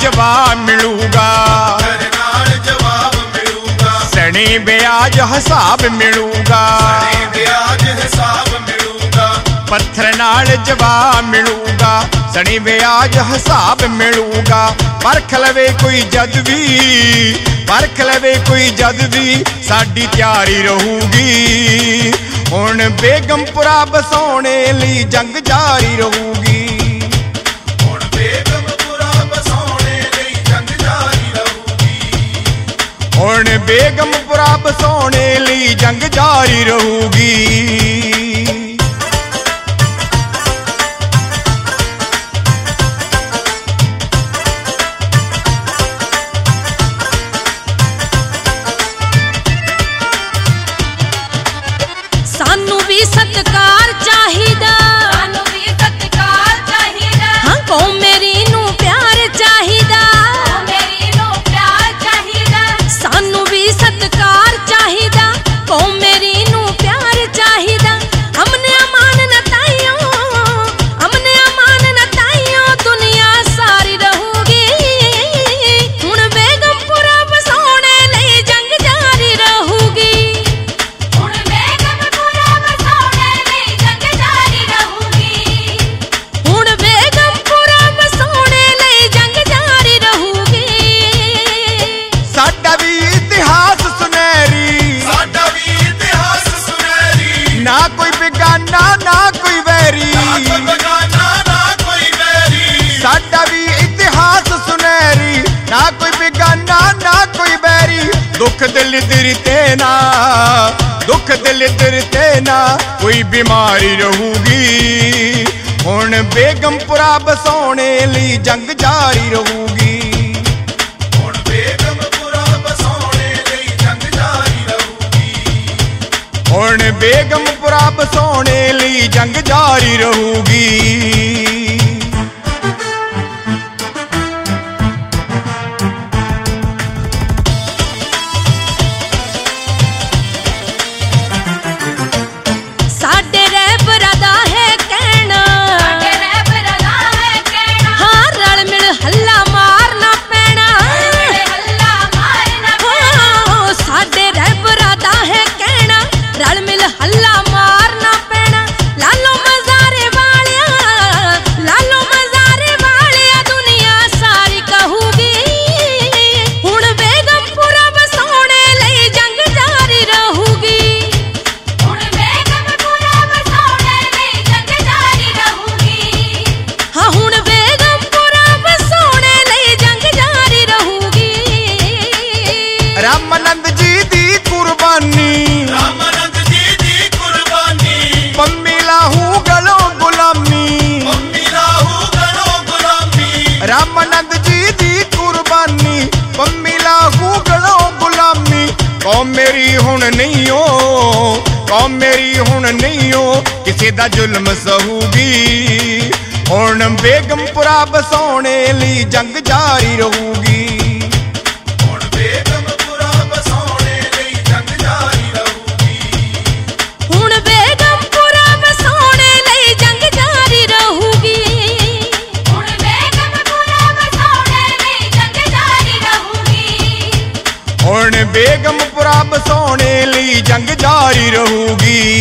जवाब मिलूगा, पत्थर नाल जवाब मिलूगा, सने ब्याज हिसाब मिलूगा, सने ब्याज हिसाब मिलूगा, पत्थर नाल जवाब मिलूगा, सने ब्याज हिसाब मिलूगा। परख लवे कोई जद भी, परख लवे कोई जद भी, साडी तैयारी रहूगी। हुण बेगमपुरा बसाउने लई जंग जारी रहूगी, हुण बेगमपुरा बसाउने लई जंग जारी रहूगी, हुण बेगमपुरा बसाउने लई जंग जारी रहूगी। सानू भी सत्कार चाहिदा, सानू भी सत्कार चाहिदा, हां कौम मेरी नू प्यार चाहिदा, कौम मेरी नू प्यार चाहिदा, सानू भी सत्कार चाहिदा, कौम मेरी नू प्यार चाहिदा। हमने अमान न ताइयो, हमने अमान न ताइयो, दुनिया सारी रहूगी। हुण बेगमपुरा बसाउने लई जंग जारी रहूगी, हुण बेगमपुरा बसाउने लई जंग जारी रहूगी, हुण बेगमपुरा बसाउने लई जंग जारी रहूगी। साडा भी इतिहास सुनहरी, साडा भी इतिहास सुनहरी, ना कोई बेगाना ना कोई वैरी, ना कोई बेगाना ना कोई वैरी, साडा भी इतिहास सुनहरी, ना कोई बेगाना ना कोई बैरी। दुख दिल दिरते ना, दुख दिल दिरते ना, कोई बीमारी रहूगी। हुण बेगमपुरा बसाउने लई जंग जारी रहूगी, हुण बेगमपुरा बसाउने लई जंग जारी रहूगी, हुण बेगमपुरा बसाउने लई जंग जारी रहूगी। साडे रहबरा दा है कहना, साडे रहबरा दा है कहना, हां रल मिल हल्ला मारना पैना, हल्ला मारना पैना। साडे रहबरा दा है कहना, रल मिल हल्ला मारना पैना। लालो मजारे वालिया, लालो मजारे वालिया, दुनिया सारी कहूगी। हुण बेगमपुरा बसाउने लई जंग जारी रहूगी, हुण बेगमपुरा बसाउने लई जंग जारी रहूगी, हां हुण बेगमपुरा बसाउने लई जंग जारी रहूगी। रामानंद जी दी कुर्बानी, रामानंद जी दी कुर्बानी, पंमी लाहू गलों गुलामी, पंमी लाहू गलों गुलामी, रामानंद जी दी कुर्बानी, पंमी लाहू गलों गुलामी। कौम मेरी हुण नहीं हो, कौम मेरी हुण नहीं हो, किसे दा जुल्म सहूगी। हुण बेगमपुरा बसाउने लई जंग जारी रहूगी, हुण बेगमपुरा बसाउने लई जंग जारी रहूगी, हुण बेगमपुरा बसाउने लई जंग जारी रहूगी, हुण बेगमपुरा बसाउने लई जंग जारी रहूगी, हुण बेगमपुरा बसाउने लई जंग जारी रहूगी।